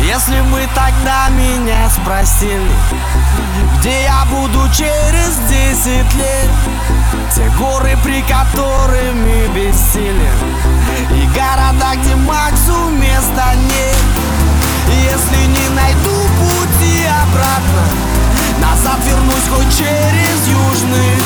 Если бы тогда меня спросили, где я буду через 10 лет, те горы, при которыми бессилен, и города, где Максу места нет. Если не найду пути обратно, назад вернусь хоть через южный